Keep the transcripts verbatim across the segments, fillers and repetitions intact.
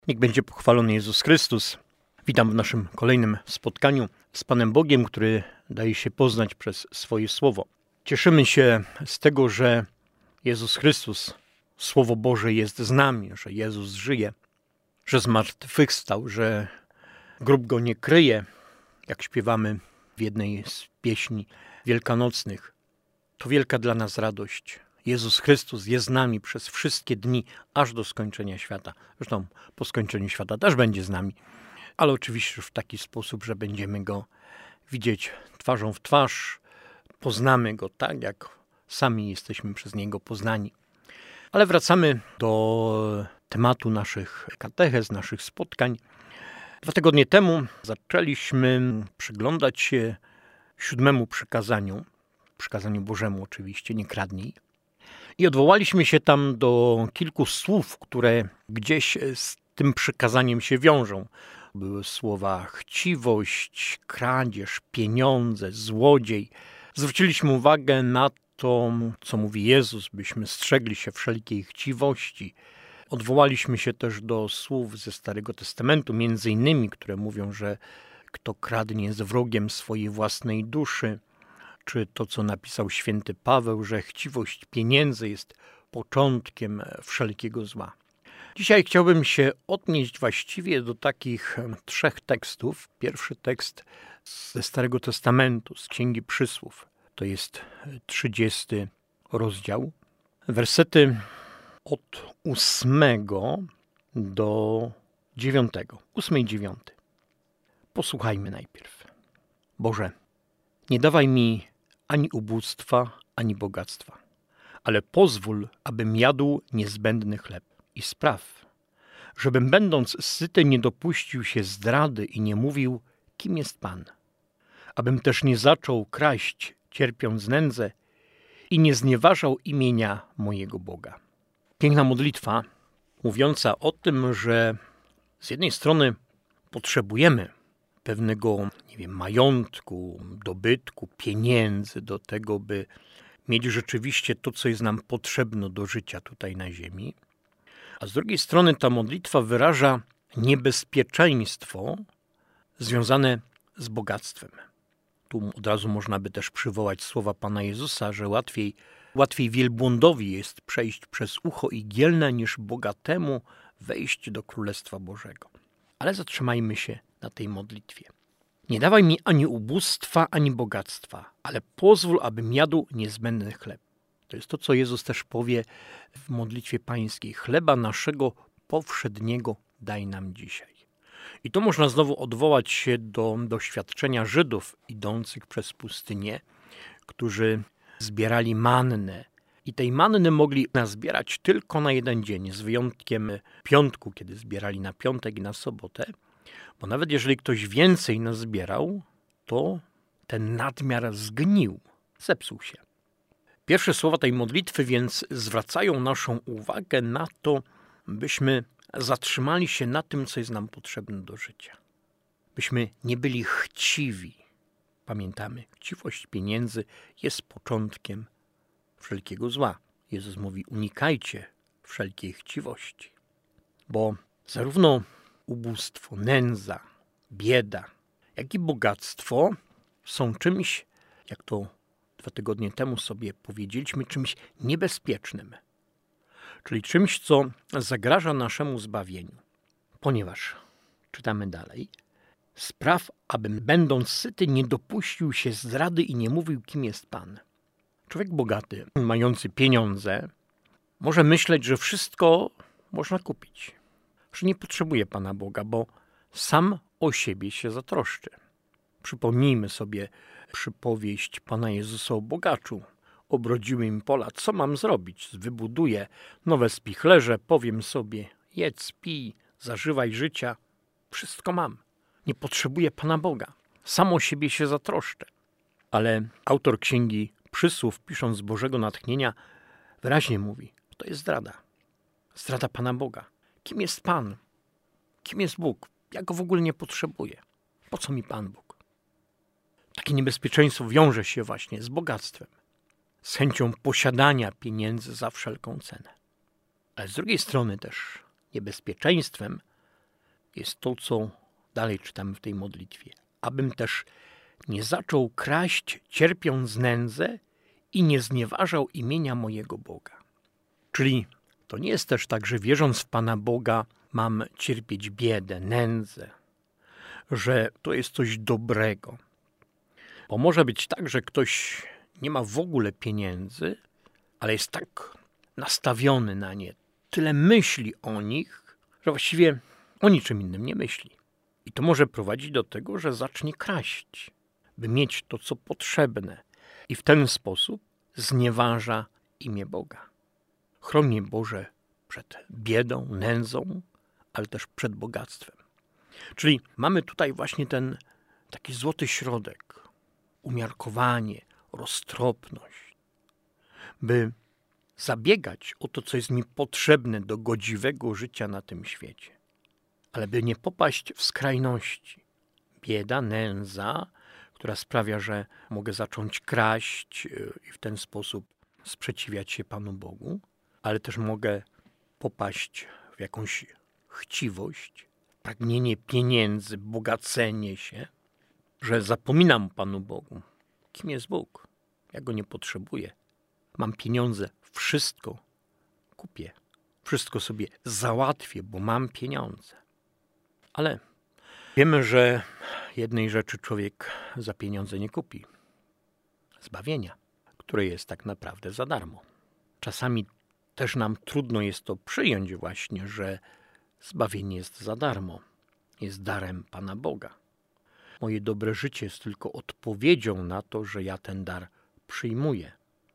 Niech będzie pochwalony Jezus Chrystus. Witam w naszym kolejnym spotkaniu z Panem Bogiem, który daje się poznać przez swoje Słowo. Cieszymy się z tego, że Jezus Chrystus, Słowo Boże jest z nami, że Jezus żyje, że zmartwychwstał, że grób Go nie kryje, jak śpiewamy w jednej z pieśni wielkanocnych. To wielka dla nas radość. Jezus Chrystus jest z nami przez wszystkie dni, aż do skończenia świata. Zresztą po skończeniu świata też będzie z nami, ale oczywiście już w taki sposób, że będziemy Go widzieć twarzą w twarz, poznamy Go tak, jak sami jesteśmy przez Niego poznani. Ale wracamy do tematu naszych katechez, naszych spotkań. Dwa tygodnie temu zaczęliśmy przyglądać się siódmemu przykazaniu, przykazaniu Bożemu oczywiście, nie kradnij. I odwołaliśmy się tam do kilku słów, które gdzieś z tym przykazaniem się wiążą. Były słowa chciwość, kradzież, pieniądze, złodziej. Zwróciliśmy uwagę na to, co mówi Jezus, byśmy strzegli się wszelkiej chciwości. Odwołaliśmy się też do słów ze Starego Testamentu, między innymi, które mówią, że kto kradnie jest wrogiem swojej własnej duszy. Czy to, co napisał święty Paweł, że chciwość pieniędzy jest początkiem wszelkiego zła. Dzisiaj chciałbym się odnieść właściwie do takich trzech tekstów. Pierwszy tekst ze Starego Testamentu, z Księgi Przysłów. To jest trzydziesty rozdział. Wersety od ósmego do dziewiątego. Ósmy i dziewiąty. Posłuchajmy najpierw. Boże, nie dawaj mi ani ubóstwa, ani bogactwa, ale pozwól, abym jadł niezbędny chleb i spraw, żebym będąc syty nie dopuścił się zdrady i nie mówił, kim jest Pan, abym też nie zaczął kraść, cierpiąc nędzę i nie znieważał imienia mojego Boga. Piękna modlitwa mówiąca o tym, że z jednej strony potrzebujemy pewnego, nie wiem, majątku, dobytku, pieniędzy do tego, by mieć rzeczywiście to, co jest nam potrzebne do życia tutaj na ziemi. A z drugiej strony ta modlitwa wyraża niebezpieczeństwo związane z bogactwem. Tu od razu można by też przywołać słowa Pana Jezusa, że łatwiej, łatwiej wielbłądowi jest przejść przez ucho igielne, niż bogatemu wejść do Królestwa Bożego. Ale zatrzymajmy się na tej modlitwie. Nie dawaj mi ani ubóstwa, ani bogactwa, ale pozwól, abym jadł niezbędny chleb. To jest to, co Jezus też powie w modlitwie pańskiej. Chleba naszego powszedniego daj nam dzisiaj. I to można znowu odwołać się do doświadczenia Żydów idących przez pustynię, którzy zbierali mannę. I tej manny mogli nazbierać tylko na jeden dzień, z wyjątkiem piątku, kiedy zbierali na piątek i na sobotę. Bo nawet jeżeli ktoś więcej nazbierał, to ten nadmiar zgnił, zepsuł się. Pierwsze słowa tej modlitwy więc zwracają naszą uwagę na to, byśmy zatrzymali się na tym, co jest nam potrzebne do życia. Byśmy nie byli chciwi. Pamiętamy, chciwość pieniędzy jest początkiem wszelkiego zła. Jezus mówi, unikajcie wszelkiej chciwości. Bo zarówno ubóstwo, nędza, bieda, jak i bogactwo są czymś, jak to dwa tygodnie temu sobie powiedzieliśmy, czymś niebezpiecznym. Czyli czymś, co zagraża naszemu zbawieniu. Ponieważ, czytamy dalej, spraw, abym będąc syty nie dopuścił się zdrady i nie mówił, kim jest Pan. Człowiek bogaty, mający pieniądze, może myśleć, że wszystko można kupić. Że nie potrzebuje Pana Boga, bo sam o siebie się zatroszczy. Przypomnijmy sobie przypowieść Pana Jezusa o bogaczu. Obrodziły im pola, co mam zrobić? Wybuduję nowe spichlerze, powiem sobie, jedz, pij, zażywaj życia. Wszystko mam. Nie potrzebuję Pana Boga. Sam o siebie się zatroszczę. Ale autor Księgi Przysłów, pisząc z Bożego natchnienia, wyraźnie mówi, to jest zdrada. Zdrada Pana Boga. Kim jest Pan? Kim jest Bóg? Ja Go w ogóle nie potrzebuję. Po co mi Pan Bóg? Takie niebezpieczeństwo wiąże się właśnie z bogactwem, z chęcią posiadania pieniędzy za wszelką cenę. Ale z drugiej strony też niebezpieczeństwem jest to, co dalej czytamy w tej modlitwie. Abym też nie zaczął kraść, cierpiąc nędzę i nie znieważał imienia mojego Boga. Czyli to nie jest też tak, że wierząc w Pana Boga mam cierpieć biedę, nędzę, że to jest coś dobrego. Bo może być tak, że ktoś nie ma w ogóle pieniędzy, ale jest tak nastawiony na nie, tyle myśli o nich, że właściwie o niczym innym nie myśli. I to może prowadzić do tego, że zacznie kraść, by mieć to, co potrzebne. I w ten sposób znieważa imię Boga. Chroń mnie, Boże, przed biedą, nędzą, ale też przed bogactwem. Czyli mamy tutaj właśnie ten taki złoty środek, umiarkowanie, roztropność, by zabiegać o to, co jest mi potrzebne do godziwego życia na tym świecie. Ale by nie popaść w skrajności. Bieda, nędza, która sprawia, że mogę zacząć kraść i w ten sposób sprzeciwiać się Panu Bogu, ale też mogę popaść w jakąś chciwość, pragnienie pieniędzy, bogacenie się, że zapominam Panu Bogu. Kim jest Bóg? Ja Go nie potrzebuję. Mam pieniądze, wszystko kupię, wszystko sobie załatwię, bo mam pieniądze. Ale wiemy, że jednej rzeczy człowiek za pieniądze nie kupi. Zbawienia, które jest tak naprawdę za darmo. Czasami też nam trudno jest to przyjąć właśnie, że zbawienie jest za darmo. Jest darem Pana Boga. Moje dobre życie jest tylko odpowiedzią na to, że ja ten dar przyjmuję.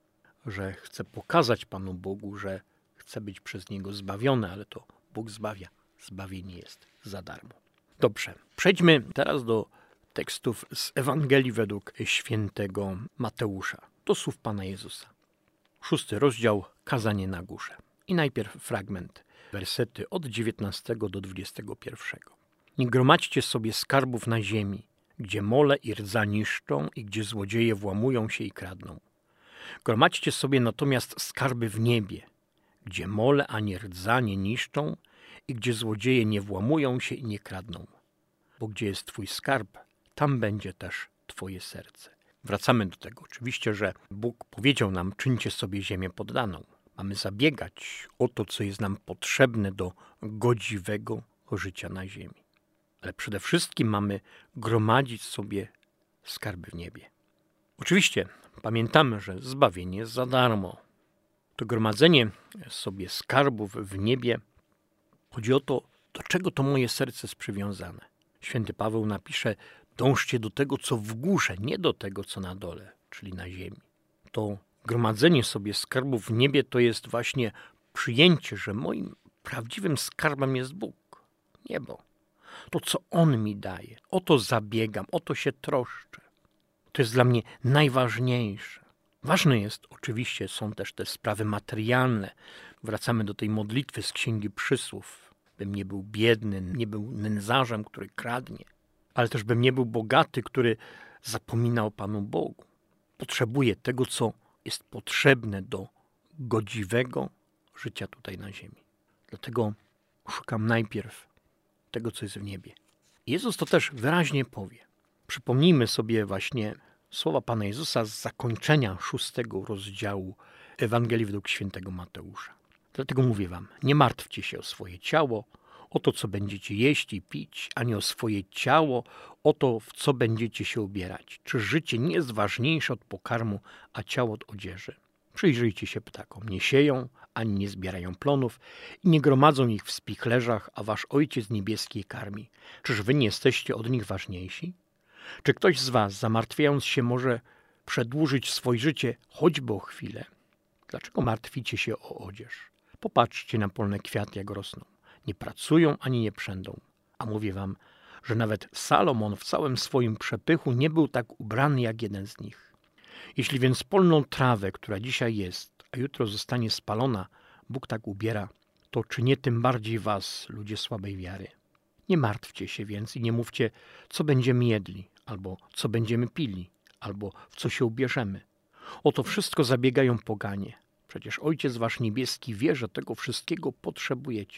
Że chcę pokazać Panu Bogu, że chcę być przez Niego zbawiony, ale to Bóg zbawia. Zbawienie jest za darmo. Dobrze, przejdźmy teraz do tekstów z Ewangelii według świętego Mateusza. Do słów Pana Jezusa. Szósty rozdział, kazanie na górze. I najpierw fragment, wersety od dziewiętnastego do dwudziestego pierwszego. Nie gromadźcie sobie skarbów na ziemi, gdzie mole i rdza niszczą i gdzie złodzieje włamują się i kradną. Gromadźcie sobie natomiast skarby w niebie, gdzie mole ani rdza nie niszczą i gdzie złodzieje nie włamują się i nie kradną. Bo gdzie jest Twój skarb, tam będzie też Twoje serce. Wracamy do tego. Oczywiście, że Bóg powiedział nam, czyńcie sobie ziemię poddaną. Mamy zabiegać o to, co jest nam potrzebne do godziwego życia na ziemi. Ale przede wszystkim mamy gromadzić sobie skarby w niebie. Oczywiście pamiętamy, że zbawienie jest za darmo. To gromadzenie sobie skarbów w niebie, chodzi o to, do czego to moje serce jest przywiązane. Święty Paweł napisze, dążcie do tego, co w górze, nie do tego, co na dole, czyli na ziemi. To gromadzenie sobie skarbów w niebie to jest właśnie przyjęcie, że moim prawdziwym skarbem jest Bóg, niebo. To, co On mi daje, o to zabiegam, o to się troszczę. To jest dla mnie najważniejsze. Ważne jest, oczywiście, są też te sprawy materialne. Wracamy do tej modlitwy z Księgi Przysłów. Bym nie był biedny, nie był nędzarzem, który kradnie, ale też bym nie był bogaty, który zapomina o Panu Bogu. Potrzebuję tego, co jest potrzebne do godziwego życia tutaj na ziemi. Dlatego szukam najpierw tego, co jest w niebie. Jezus to też wyraźnie powie. Przypomnijmy sobie właśnie słowa Pana Jezusa z zakończenia szóstego rozdziału Ewangelii według świętego Mateusza. Dlatego mówię wam, nie martwcie się o swoje ciało, o to, co będziecie jeść i pić, ani o swoje ciało, o to, w co będziecie się ubierać. Czy życie nie jest ważniejsze od pokarmu, a ciało od odzieży? Przyjrzyjcie się ptakom. Nie sieją, ani nie zbierają plonów i nie gromadzą ich w spichlerzach, a wasz Ojciec Niebieski je karmi. Czyż wy nie jesteście od nich ważniejsi? Czy ktoś z was, zamartwiając się, może przedłużyć swoje życie choćby o chwilę? Dlaczego martwicie się o odzież? Popatrzcie na polne kwiaty, jak rosną. Nie pracują ani nie przędą. A mówię wam, że nawet Salomon w całym swoim przepychu nie był tak ubrany jak jeden z nich. Jeśli więc polną trawę, która dzisiaj jest, a jutro zostanie spalona, Bóg tak ubiera, to czy nie tym bardziej was, ludzie słabej wiary? Nie martwcie się więc i nie mówcie, co będziemy jedli, albo co będziemy pili, albo w co się ubierzemy. O to wszystko zabiegają poganie. Przecież Ojciec wasz niebieski wie, że tego wszystkiego potrzebujecie.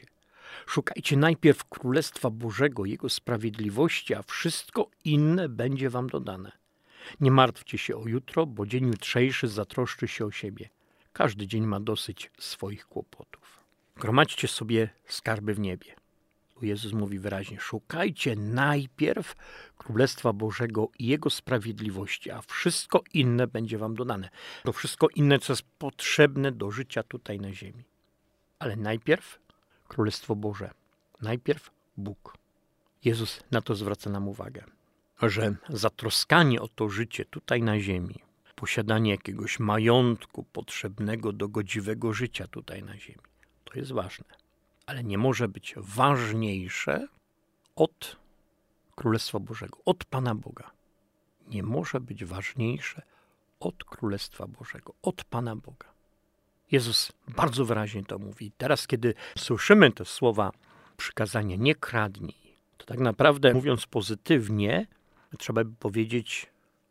Szukajcie najpierw Królestwa Bożego, Jego sprawiedliwości, a wszystko inne będzie wam dodane. Nie martwcie się o jutro, bo dzień jutrzejszy zatroszczy się o siebie. Każdy dzień ma dosyć swoich kłopotów. Gromadźcie sobie skarby w niebie. Tu Jezus mówi wyraźnie, szukajcie najpierw Królestwa Bożego i Jego sprawiedliwości, a wszystko inne będzie wam dodane. To wszystko inne, co jest potrzebne do życia tutaj na ziemi. Ale najpierw Królestwo Boże. Najpierw Bóg. Jezus na to zwraca nam uwagę, że zatroskanie o to życie tutaj na ziemi, posiadanie jakiegoś majątku potrzebnego do godziwego życia tutaj na ziemi, to jest ważne. Ale nie może być ważniejsze od Królestwa Bożego, od Pana Boga. Nie może być ważniejsze od Królestwa Bożego, od Pana Boga. Jezus bardzo wyraźnie to mówi. Teraz, kiedy słyszymy te słowa przykazania nie kradnij, to tak naprawdę, mówiąc pozytywnie, trzeba by powiedzieć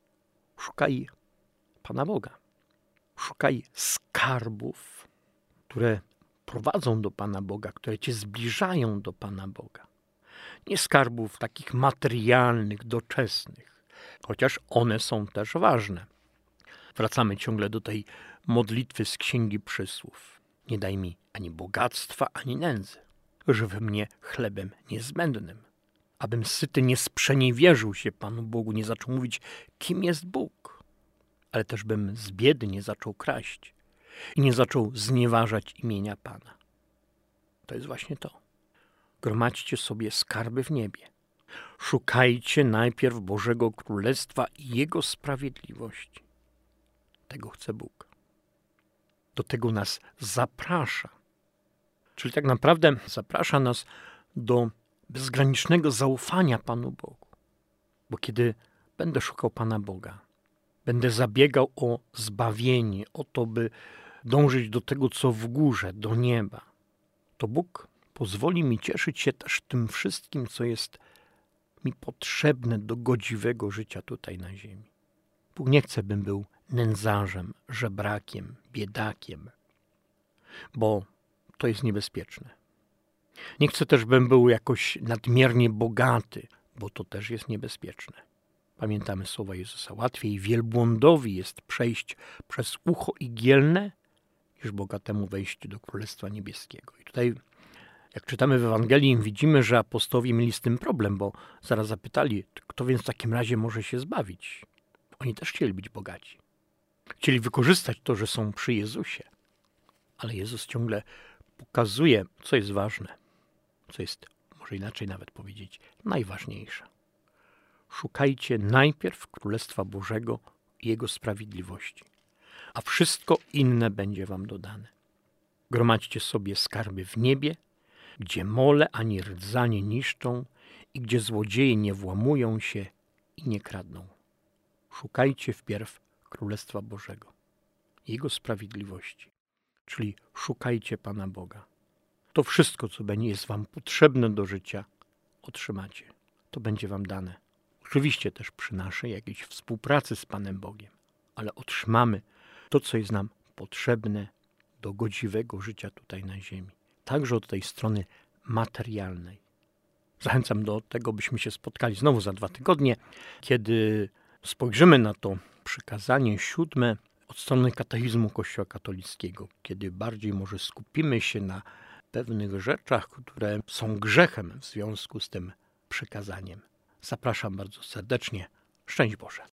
szukaj Pana Boga. Szukaj skarbów, które prowadzą do Pana Boga, które cię zbliżają do Pana Boga. Nie skarbów takich materialnych, doczesnych, chociaż one są też ważne. Wracamy ciągle do tej modlitwy z Księgi Przysłów. Nie daj mi ani bogactwa, ani nędzy. Żyw mnie chlebem niezbędnym. Abym syty nie sprzeniewierzył się Panu Bogu, nie zaczął mówić, kim jest Bóg. Ale też bym z biedy nie zaczął kraść i nie zaczął znieważać imienia Pana. To jest właśnie to. Gromadźcie sobie skarby w niebie. Szukajcie najpierw Bożego Królestwa i Jego sprawiedliwości. Tego chce Bóg. Do tego nas zaprasza. Czyli tak naprawdę zaprasza nas do bezgranicznego zaufania Panu Bogu. Bo kiedy będę szukał Pana Boga, będę zabiegał o zbawienie, o to, by dążyć do tego, co w górze, do nieba, to Bóg pozwoli mi cieszyć się też tym wszystkim, co jest mi potrzebne do godziwego życia tutaj na ziemi. Bóg nie chce, bym był nędzarzem, żebrakiem, biedakiem, bo to jest niebezpieczne. Nie chcę też, bym był jakoś nadmiernie bogaty, bo to też jest niebezpieczne. Pamiętamy słowa Jezusa. Łatwiej wielbłądowi jest przejść przez ucho igielne, niż bogatemu wejść do Królestwa Niebieskiego. I tutaj, jak czytamy w Ewangelii, widzimy, że apostołowie mieli z tym problem, bo zaraz zapytali, kto więc w takim razie może się zbawić? Oni też chcieli być bogaci. Chcieli wykorzystać to, że są przy Jezusie. Ale Jezus ciągle pokazuje, co jest ważne, co jest, może inaczej nawet powiedzieć, najważniejsze. Szukajcie najpierw Królestwa Bożego i Jego sprawiedliwości, a wszystko inne będzie wam dodane. Gromadźcie sobie skarby w niebie, gdzie mole ani rdza nie niszczą i gdzie złodzieje nie włamują się i nie kradną. Szukajcie wpierw Królestwa Bożego, Jego sprawiedliwości, czyli szukajcie Pana Boga. To wszystko, co będzie jest wam potrzebne do życia, otrzymacie. To będzie wam dane. Oczywiście też przy naszej jakiejś współpracy z Panem Bogiem, ale otrzymamy to, co jest nam potrzebne do godziwego życia tutaj na ziemi. Także od tej strony materialnej. Zachęcam do tego, byśmy się spotkali znowu za dwa tygodnie, kiedy spojrzymy na to przykazanie siódme od strony katechizmu Kościoła katolickiego, kiedy bardziej może skupimy się na pewnych rzeczach, które są grzechem w związku z tym przykazaniem. Zapraszam bardzo serdecznie. Szczęść Boże.